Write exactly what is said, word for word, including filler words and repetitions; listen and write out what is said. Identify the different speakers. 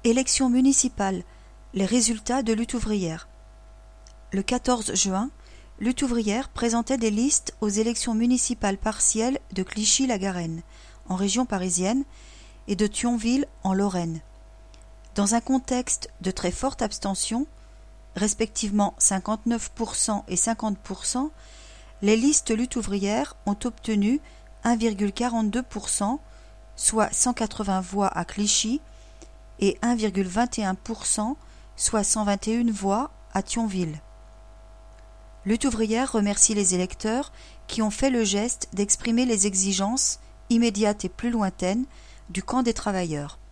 Speaker 1: Élections municipales. Les résultats de lutte ouvrière. Le quatorze juin, Lutte ouvrière présentait des listes aux élections municipales partielles de Clichy-la-Garenne, en région parisienne, et de Thionville, en Lorraine. Dans un contexte de très forte abstention, respectivement cinquante-neuf pour cent et cinquante pour cent, les listes lutte ouvrière ont obtenu un virgule quarante-deux pour cent, soit cent quatre-vingts voix à Clichy, et un virgule vingt et un pour cent, soit cent vingt et une voix à Thionville. Lutte ouvrière remercie les électeurs qui ont fait le geste d'exprimer les exigences, immédiates et plus lointaines, du camp des travailleurs.